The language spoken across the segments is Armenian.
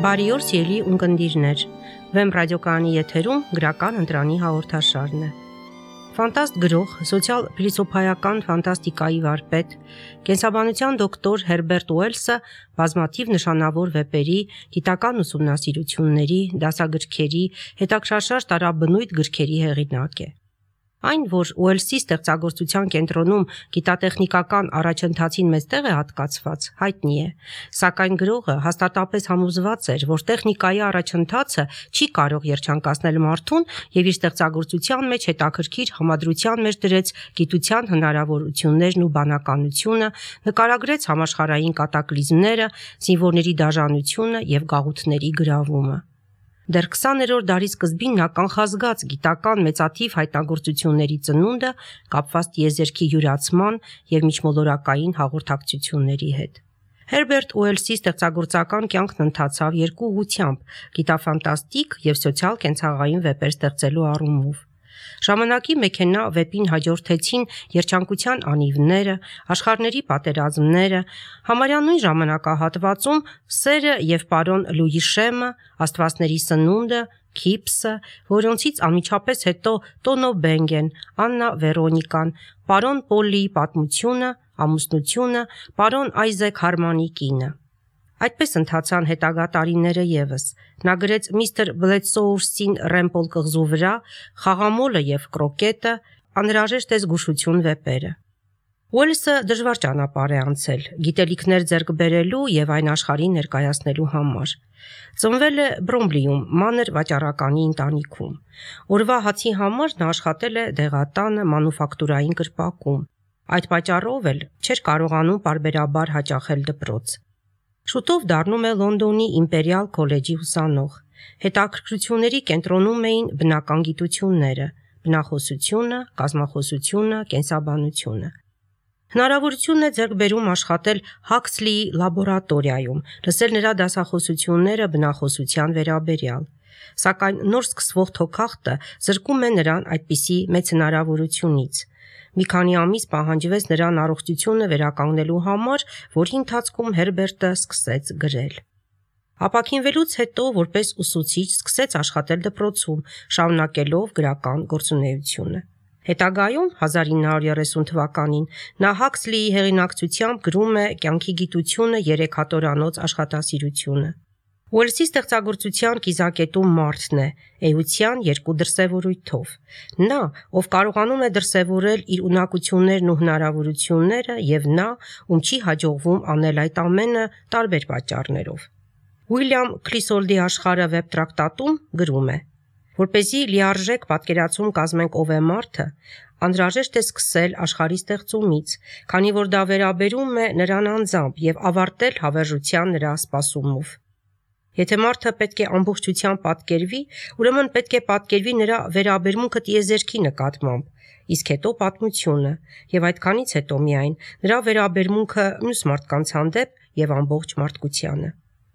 Բարի օր, սիրելի ունկնդիրներ։ Վեմ ռադիոկայանի եթերում գրական ընտրանի հաղորդաշարն է։ Ֆանտաստ գրող, սոցիալ-փիլիսոփայական ֆանտաստիկայի վարպետ, կենսաբանության դոկտոր Հերբերտ Ուելսը բազմաթիվ նշանավոր վեպերի, գիտական ուսումնասիրությունների, դասագրքերի, հետաքրքրաշարժ տարաբնույթ գրքերի հեղինակ է։ Այն, որ Ուելսի ստեղծագործության կենտրոնում գիտատեխնիկական առաջընթացին մեծ տեղ է հատկացված, հայտնի է, սակայն գրողը հաստատապես համոզված էր, որ տեխնիկայի առաջընթացը չի կարող երջանկացնել մարդուն եւ իր ստեղծագործության մեջ հետաքրքիր համադրության մեջ դրեց գիտության հնարավորություններն ու բանականությունը, նկարագրեց համաշխարհային կատակլիզմները, զինվորների դաժանությունը եւ գաղութների գրավումը։ Դեռ 20-րդ դարի սկզբին նա կանխազգաց գիտական մեծաթիվ հայտնագործությունների ծնունդը կապված տիեզերքի յուրացման եւ միջմոլորակային հաղորդակցությունների հետ։ Հերբերտ Ուելսի ստեղծագործական կյանքն ընթացավ երկու ուղղությամբ՝ գիտաֆանտաստիկ եւ սոցիալ-կենցաղային վեպեր ստեղծելու առումով։ Ժամանակի մեքենա վեպին հաջորդեցին երջանկության անիվները, աշխարհների պատերազմները, համարյա նույն ժամանակահատվածում սերը եւ պարոն Լուի Շեմը, աստվածների սնունդը, Քիփսը, որոնցից անմիջապես հետո Տոնո Բենգեն, Աննա Վերոնիկան, պարոն Պոլլիի պատմությունը, ամուսնությունը, պարոն Այզեք Հարմանի կինը։ Այդպես ընթացան հետագա տարիները եւս։ Նա գրեց Միստր Բլեդսոուրսին Ռեմպոլ կղզու վրա, Խաղամոլը եւ Կրոկետը, անհրաժեշտ է զգուշություն վեպերը։ Ուելսը դժվար ճանապարհ է անցել, գիտելիքներ ձեռք բերելու եւ այն աշխարհին ներկայացնելու համար։ Ծնվել է Բրոմլիում, մանր վաճառականի ընտանիքում։ Օրվա հացի համար նա աշխատել է դեղատանը, մանուֆակտուրային կրպակում։ Այդ պատճառով էլ չէր կարողանում պարբերաբար հաճախել դպրոց։ Շուտով դառնում է Լոնդոնի Իմպերիալ քոլեջի ուսանող։ Հետաքրքրությունների կենտրոնում էին բնական գիտությունները, բնախոսությունը, կազմախոսությունը, կենսաբանությունը։ Հնարավորություն է ձեռք բերում աշխատել Հաքսլիի լաբորատորիայում, լսել նրա դասախոսությունները բնախոսության վերաբերյալ։ Սակայն նոր սկսվող թոքախտը զրկում է նրան այդպիսի մեծ հնարավորությունից։ Մի քանի ամիս պահանջվեց նրան առողջությունը վերականգնելու համար, որի ընթացքում Հերբերտը սկսեց գրել։ Ապաքինվելուց հետո որպես ուսուցիչ սկսեց աշխատել դպրոցում, շարունակելով գրական գործունեությունը։ Հետագայում 1930 թվականին նա Հաքսլիի հեղինակցությամբ գրում է «Կյանքի գիտությունը» 3 հատորանոց աշխատասիրությունը։ Ուելսի ստեղծագործության կիզակետում մարդն է, էության երկու դրսևորույթով։ Նա, ով կարողանում է դրսևորել իր ունակություններն ու հնարավորությունները, եւ նա, ում չի հաջողվում անել այդ ամենը տարբեր պատճառներով։ Ուիլյամ Քլիսոլդի աշխարհը վեբ տրակտատում գրում է. Որպեսզի լիարժեք պատկերացում կազմենք ով է մարդը, անհրաժեշտ է սկսել աշխարհի ստեղծումից, քանի որ դա վերաբերում է նրան անձամբ եւ ավարտել հավերժության նրա սպասումով։ Եթե մարդը պետք է ամբողջությամբ պատկերվի, ուրեմն պետք է պատկերվի նրա վերաբերմունքը տիեզերքի նկատմամբ, իսկ հետո պատմությունը, եւ այդքանից հետո միայն նրա վերաբերմունքը մյուս մարդկանց հանդեպ եւ ամբողջ մարդկությանը։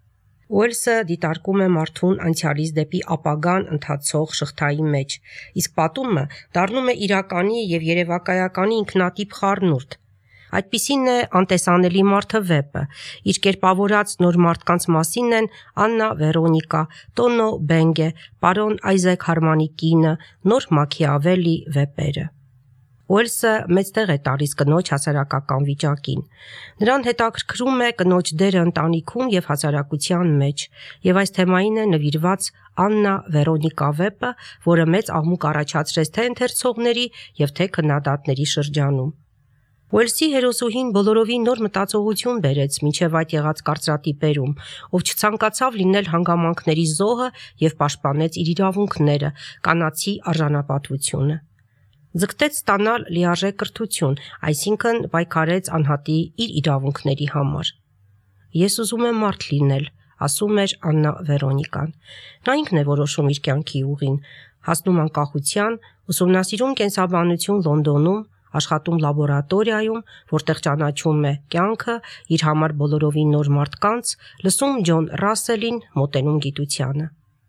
Ուելսը դիտարկում է մարդուն անցյալից դեպի ապագան ընթացող շղթայի մեջ, իսկ պատումը դառնում է իրականի եւ երևակայականի ինքնատիպ խառնուրդ։ Այդպիսին է անտեսանելի մարդը վեպը, իր կերպավորած նոր մարդկանց մասին են Աննա Վերոնիկա, Տոնո Բենգե, պարոն Այզեք Հարմանի կինը, նոր Մաքիավելի վեպերը։ Ուելսը մեծ տեղ է տալիս կնոջ հասարակական վիճակին։ Նրան հետաքրքրում է կնոջ դերը ընտանիքում եւ հասարակության մեջ, եւ այս թեմային է նվիրված Աննա Վերոնիկա վեպը, որը մեծ աղմուկ առաջացրեց թե ընթերցողների եւ թե քննադատների շրջանում։ Ուելսի հերոսուհին բոլորովին նոր մտածողություն բերեց մինչև այդ եղած կարծրատիպերում, ով չցանկացավ լինել հանգամանքների զոհը եւ պաշտպանեց իր իրավունքները, կանացի արժանապատվությունը։ Ձգտեց ստանալ լիարժեք կրթություն, այսինքն պայքարեց անհատի իր իրավունքների համար։ Ես ուզում եմ մարդ լինել, ասում էր Աննա Վերոնիկան։ Նա ինքն է որոշում իր կյանքի ուղին, հասնում անկախության, ուսումնասիրում կենսաբանություն Լոնդոնում, աշխատում լաբորատորիայում, որտեղ ճանաչում է կյանքը, իր համար բոլորովին նոր մարդկանց, լսում Ջոն Ռասելին, մոտենում գիտությանը։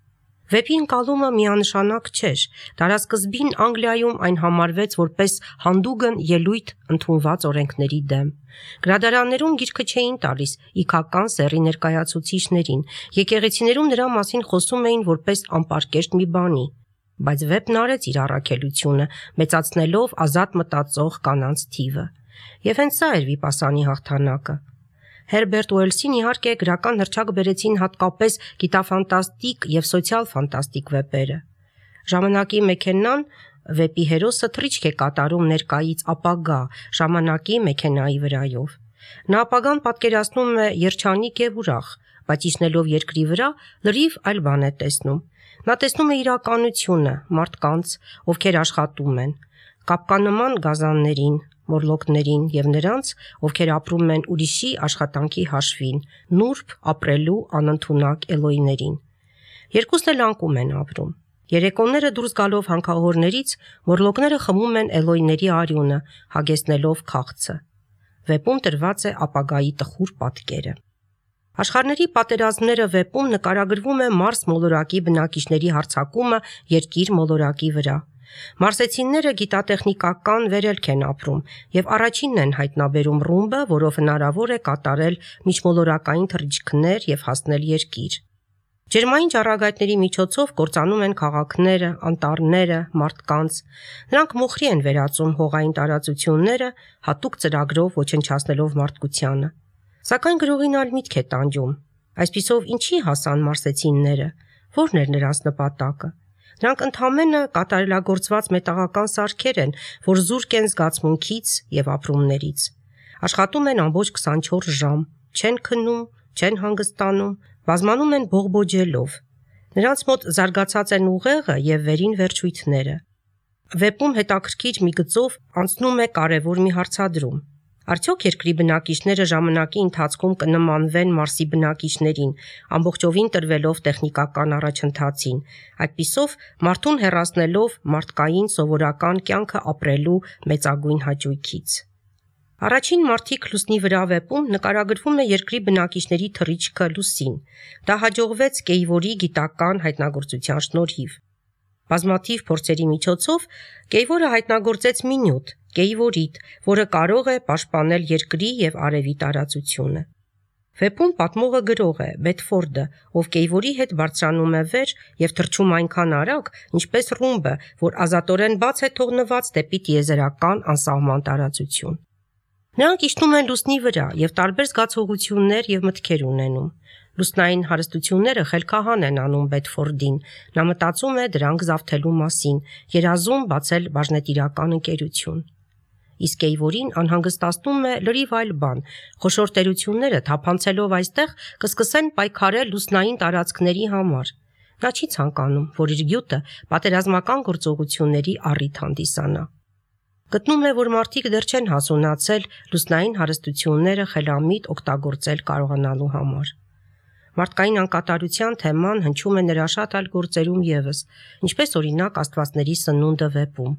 Վեպի ընկալումը միանշանակ չէր, դարասկզբին Անգլիայում այն համարվեց որպես հանդուգն ելույթ ընդունված օրենքների դեմ։ Գրադարաններում գիրքը չէին տալիս իքական սեռի ներկայացուցիչներին, եկեղեցիներում նրա մասին խոսում էին որպես անպարկեշտ մի բանի, բայց վեպն արեց իր առաքելությունը, մեծացնելով ազատ մտածող կանանց թիվը։ Եվ հենց սա էր Վիպասանի հաղթանակը։ Հերբերտ Ուելսին իհարկե գրական հռչակ բերեցին հատկապես գիտաֆանտաստիկ եւ սոցիալ-ֆանտաստիկ վեպերը։ Ժամանակի մեքենան վեպի հերոսը թռիչք է կատարում ներկայից ապագա ժամանակի մեքենայի վրայով։ Նա ապագան պատկերացնում է երջանիկ եւ ուրախ, բայց իջնելով երկրի վրա լրիվ այլ բան է տեսնում։ Նա տեսնում է իրականությունը, մարդկանց, ովքեր աշխատում են, կապկանման գազաններին, մորլոկներին եւ նրանց, ովքեր ապրում են ուրիշի աշխատանքի հաշվին, նուրբ ապրելու անընդունակ էլոիներին։ Երկուսն էլ անկում են ապրում։ Երեկոները դուրս գալով հանքահորներից, մորլոկները խմում են էլոիների արյունը, հագեցնելով քաղցը։ Վեպում տրված է ապագայի տխուր պատկերը։ Աշխարհների պատերազմները վեպում նկարագրվում է Մարս մոլորակի բնակիչների հարձակումը երկիր մոլորակի վրա։ Մարսեցիները գիտատեխնիկական վերելք են ապրում եւ առաջինն են հայտնաբերում ռումբը, որով հնարավոր է կատարել միջմոլորակային թռիչքներ եւ հասնել երկիր։ Ջերմային ճառագայթների միջոցով կործանում են քաղաքները, անտառները, մարդկանց։ Նրանք մոխրի են վերածում հողային տարածությունները, հատուկ ծրագրով ոչնչացնելով մարդկությանը։ Սակայն գրողին այլ միտք է տանջում։ Այսպիսով ինչի հասան մարսեցիները, որն էր նրանց նպատակը։ Նրանք ընդհանրապես կատարելագործված մետաղական սարքեր են, որ զուրկ են զգացմունքից եւ ապրումներից։ Աշխատում են ամբողջ 24 ժամ, չեն քնում, չեն հանգստանում, բազմանում են բողբոջելով։ Նրանց մոտ զարգացած են ուղեղը եւ վերին վերջույթները։ Վեպում հետաքրքիր մի գծով անցնում է կարևոր մի հարցադրում։ Արդյոք երկրի բնակիչները ժամանակի ընթացքում կնմանվեն Մարսի բնակիչներին, ամբողջովին տրվելով տեխնիկական առաջընթացին, այդպիսով մարդուն հեռացնելով մարդկային սովորական կյանքը ապրելու մեծագույն հաճույքից։ Առաջին մարդիկ լուսնի վրա վեպում նկարագրվում է երկրի բնակիչների թռիչքը լուսին։ Դա հաջողվեց Կեյվորի գիտական հայտնագործության շնորհիվ։ Բազմաթիվ փորձերի միջոցով Կեյվորը հայտնագործեց մի նյութ՝ կեյվորիտ, որը կարող է պաշտպանել երկրի եւ արևի տարածությունը։ Վեպում պատմողը գրող է Բեդֆորդը, ով Կեյվորի հետ բարձրանում է վեր եւ թռչում այնքան արագ, ինչպես ռումբը, որ ազատորեն բաց է թողնված դեպի տիեզերական անսահման տարածություն։ Նրանք իջնում են լուսնի վրա եւ տարբեր զգացողություններ եւ մտքեր ունենում։ Լուսնային հարստությունները խելքահան են անում Բեդֆորդին։ Նա մտածում է դրանք զավթելու մասին, երազում բացել բաժնետիրական ընկերություն։ Իսկ Կեյվորին անհանգստացնում է լրիվ այլ բան։ Խոշոր տերությունները թափանցելով այստեղ կսկսեն պայքարել լուսնային տարածքների համար։ Նա չի ցանկանում, որ իր գյուտը պատերազմական գործողությունների առիթ հանդիսանա։ Գտնում է, որ մարդիկ դեռ չեն հասունացել լուսնային հարստությունները խելամիտ օգտագործել կարողանալու համար։ Մարդկային անկատարության թեման հնչում է նրա շատ այլ գործերում ևս, ինչպես օրինակ Աստվածների սնունդը վեպում։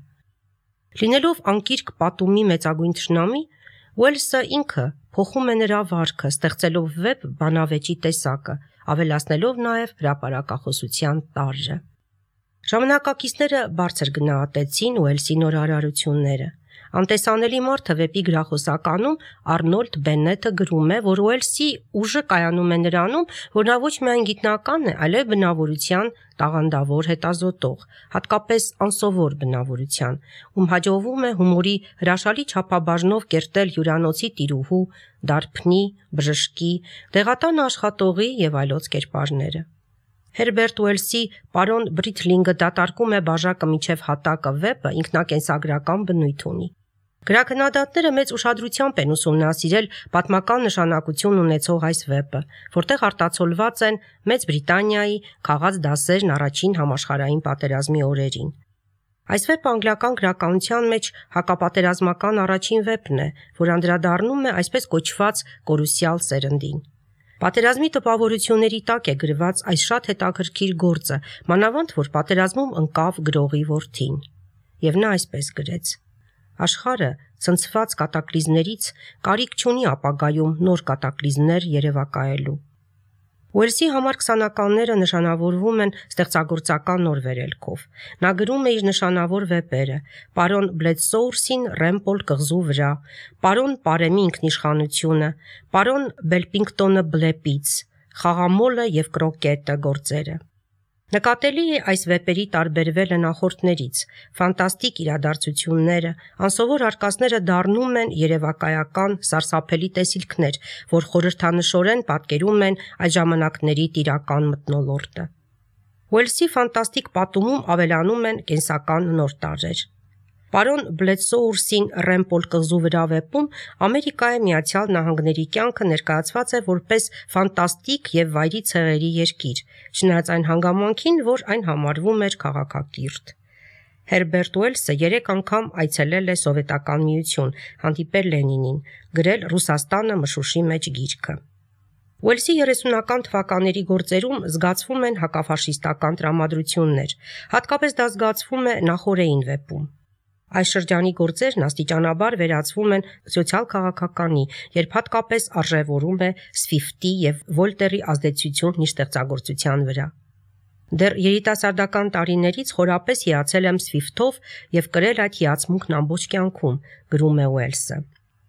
Լինելով անկիրք պատումի մեծագույն թշնամի, Ուելսը ինքը փոխում է նրա վարքը, ստեղծելով վեպ բանավեճի տեսակը, ավելացնելով նաև հրապարակախոսության տարրը։ Ժամանակակիցները բարձր գնահատեցին Ուելսի նորարարությունները։ Անտեսանելի մարդը վեպի գրախոսականում Արնոլդ Բեննետը գրում է, որ Ուելսի ուժը կայանում է նրանում, որ նա ոչ միայն գիտնական է, այլև բնավորության տաղանդավոր հետազոտող, հատկապես անսովոր բնավորության, ում հաջողվում է հումորի հրաշալի չափաբաժնով կերտել հյուրանոցի տիրուհու, դարբնի, բժշկի, դեղատան աշխատողի եւ այլոց կերպարները։ Հերբերտ Ուելսի «Պարոն Բրիթլինգը դատարկում է բաժակը միջև հատակը» վեպը ինքնակենսագրական բնույթ ունի։ Գրաքննադատները մեծ ուշադրությամբ են ուսումնասիրել պատմական նշանակություն ունեցող այս վեպը, որտեղ արտացոլված են Մեծ Բրիտանիայի քաղաց դասերն առաջին համաշխարհային պատերազմի օրերին։ Այս վեպը անգլիական գրականության մեջ հակապատերազմական առաջին վեպն է, որ անդրադառնում է այսպես կոչված կորուսյալ սերնդին։ Պատերազմի տպավորությունների տակ է գրված այս շատ հետաքրքիր գործը, մանավանդ որ պատերազմում ընկավ գրողի որդին։ Եվ նա այսպես գրեց. Աշխարհը ցնցված կատակլիզմներից կարիք չունի ապագայում նոր կատակլիզմներ երևակայելու։ Ուելսի համար 20-ականները նշանավորվում են ստեղծագործական նոր վերելքով։ Նա գրում է իր նշանավոր վեպերը՝ «Պարոն Բլեդսոուրսին Ռեմպոլ կղզու վրա», «Պարոն Պարեմի ինքնիշխանությունը», «Պարոն Բելպինգտոնը Բլեպից», «Խաղամոլը և կրոկետը» գործերը։ Նկատելի է այս վեպերի տարբերվելը նախորդներից, ֆանտաստիկ իրադարձությունները, անսովոր արկածները դառնում են երևակայական սարսափելի տեսիլքներ, որ խորհրդանշորեն պատկերում են այդ ժամանակների տիրական մթնոլորտը։ Ուելսի ֆանտաստիկ պատումում ավելանում են կենսական նոր տարրեր։ Պարոն Բլեդսոուրսին Ռեմպոլ կղզու վրա վեպում Ամերիկայի Միացյալ Նահանգների կյանքը ներկայացված է որպես ֆանտաստիկ և վայրի ցեղերի երկիր, չնայած այն հանգամանքին, որ այն համարվում էր քաղաքակիրթ։ Հերբերտ Ուելսը 3 անգամ այցելել է Սովետական Միություն, հանդիպել Լենինին, գրել «Ռուսաստանը մշուշի մեջ» գիրքը։ Ուելսի 30-ական թվականների գործերում զգացվում են հակաֆաշիստական տրամադրություններ, հատկապես դա զգացվում է Նախորեին վեպում։ Այս շրջանի գործերն աստիճանաբար վերածվում են սոցիալ-քաղաքականի, երբ հատկապես արժևորում է Սվիֆտի և Վոլտերի ազդեցությունն իր ստեղծագործության վրա։ Դեռ երիտասարդական տարիներից խորապես հիացել եմ Սվիֆթով և կրել այդ հիացմունքն ամբողջ կյանքում, գրում է Ուելսը։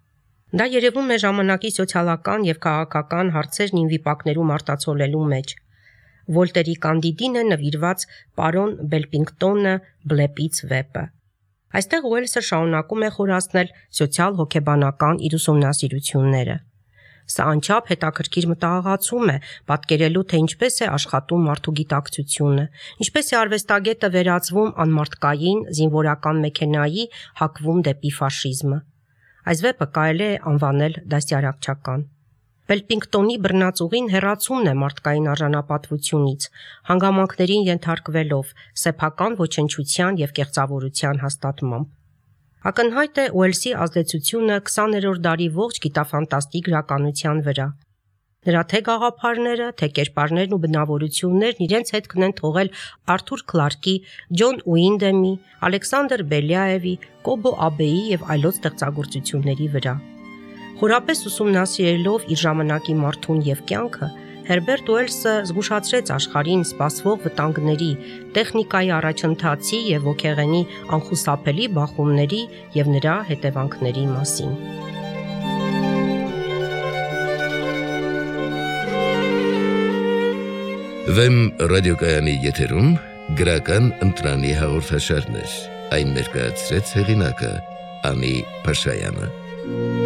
Դա երևում է ժամանակի սոցիալական և քաղաքական հարցերն իմ վիպակներում արտացոլելու մեջ։ Վոլտերի Կանդիդին է նվիրված «Պարոն Բելպինգտոնը Բլեպից» վեպը։ Այստեղ Ուելսը շարունակում է խորացնել սոցիալ-հոգեբանական իր ուսումնասիրությունները։ Սա անչափ հետաքրքիր մտահղացում է, պատկերելու, թե ինչպես է աշխատում մարդու գիտակցությունը, ինչպես է արվեստագետը վերածվում անմարդկային զինվորական մեքենայի, հակվում դեպի ֆաշիզմը։ Այս վեպը կարելի է անվանել դաստիարակչական։ Բելպինգտոնի բռնածուղին հեռացումն է մարդկային արժանապատվությունից, հանգամանքներին ենթարկվելով, սեփական ոչնչության և կեղծավորության հաստատմամբ։ Ակնհայտ է Ուելսի ազդեցությունը 20-րդ դարի ողջ գիտաֆանտաստիկ գրականության վրա։ Նրա թե գաղափարները, թե կերպարներն ու բնավորություններն իրենց հետքն են թողել Արթուր Քլարկի, Ջոն Ուինդեմի, Ալեքսանդր Բելյաևի, Կոբո Աբեի և այլոց ստեղծագործությունների վրա։ Խորապես ուսումնասիրելով իր ժամանակի մարդուն և կյանքը, Հերբերտ Ուելսը զգուշացրեց աշխարհին սպասվող վտանգների, տեխնիկայի առաջընթացի և ոգեղենի անխուսափելի բախումների և նրա հետևանքների մասին։ Վեմ ռադիոկայանի եթերում գրական ընտրանի հաղորդաշարներ, այն ներկայացրեց հեղինակը Անի Փաշայանը։